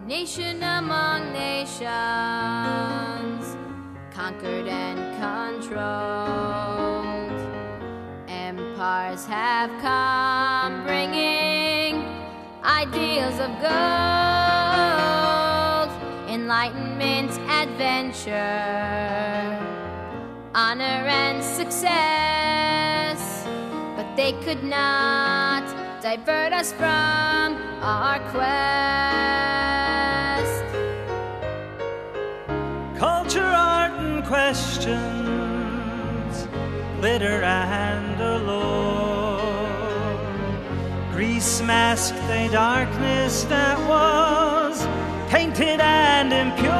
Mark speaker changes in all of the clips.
Speaker 1: nation among nations, conquered and controlled. Empires have come bringing ideals of gold, enlightenment, adventure, honor and success, but they could not divert us from our quest.
Speaker 2: Culture, art, and questions, glitter and allure. Greece masked a darkness that was tainted and impure.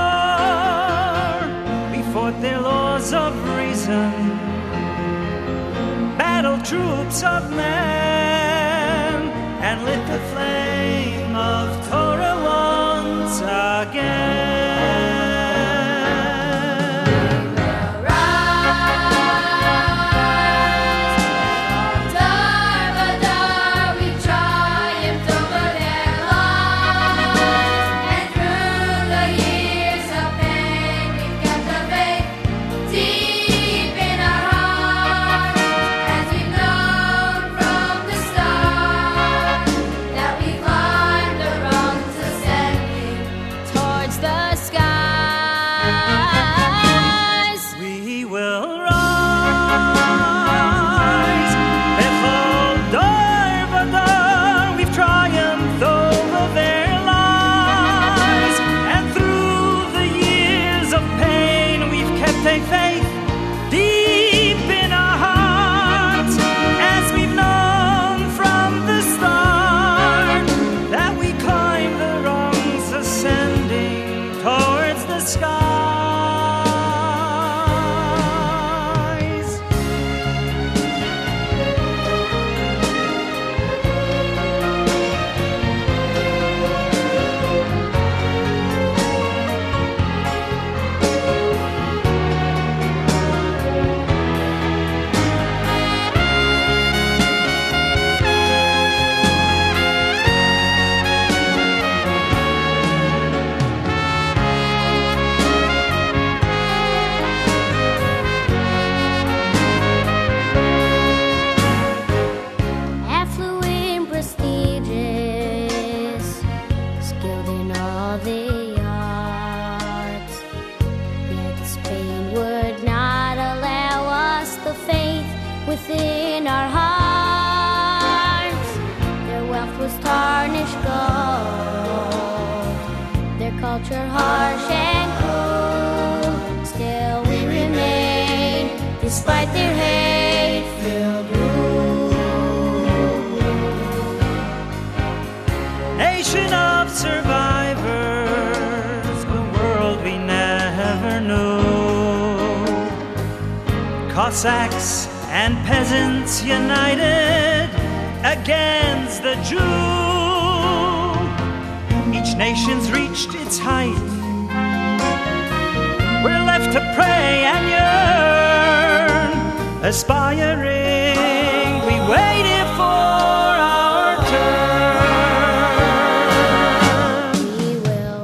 Speaker 2: We fought their laws of reason, battle troops of men, and lit the flame of Torah once again.
Speaker 1: Within our hearts, their wealth was tarnished gold, their culture harsh and cruel. Still we remain, despite their hate-filled rule.
Speaker 2: Nation of survivors, a world we never knew. Cossacks and peasants united against the Jew. Each nation's reached its height. We're left to pray and yearn, aspiring. We waited for our turn.
Speaker 1: We will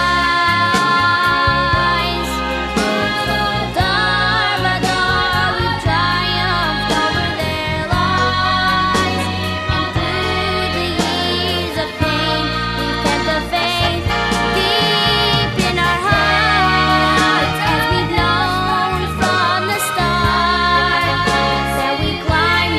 Speaker 1: rise from the Darvadar. We triumphed over their lies, and through the years of pain, we kept the faith deep in our hearts, as we've known from the start that we climb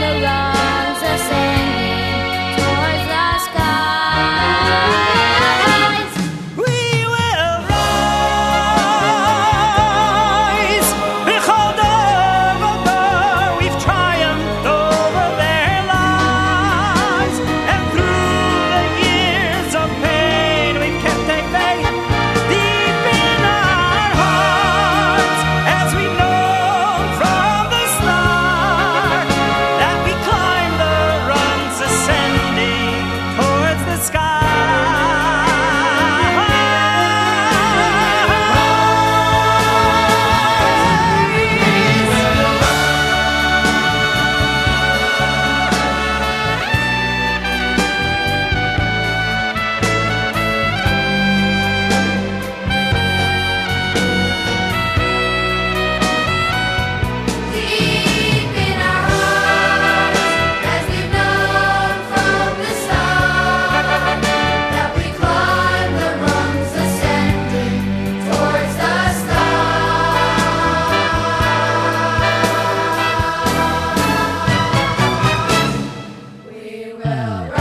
Speaker 1: bell.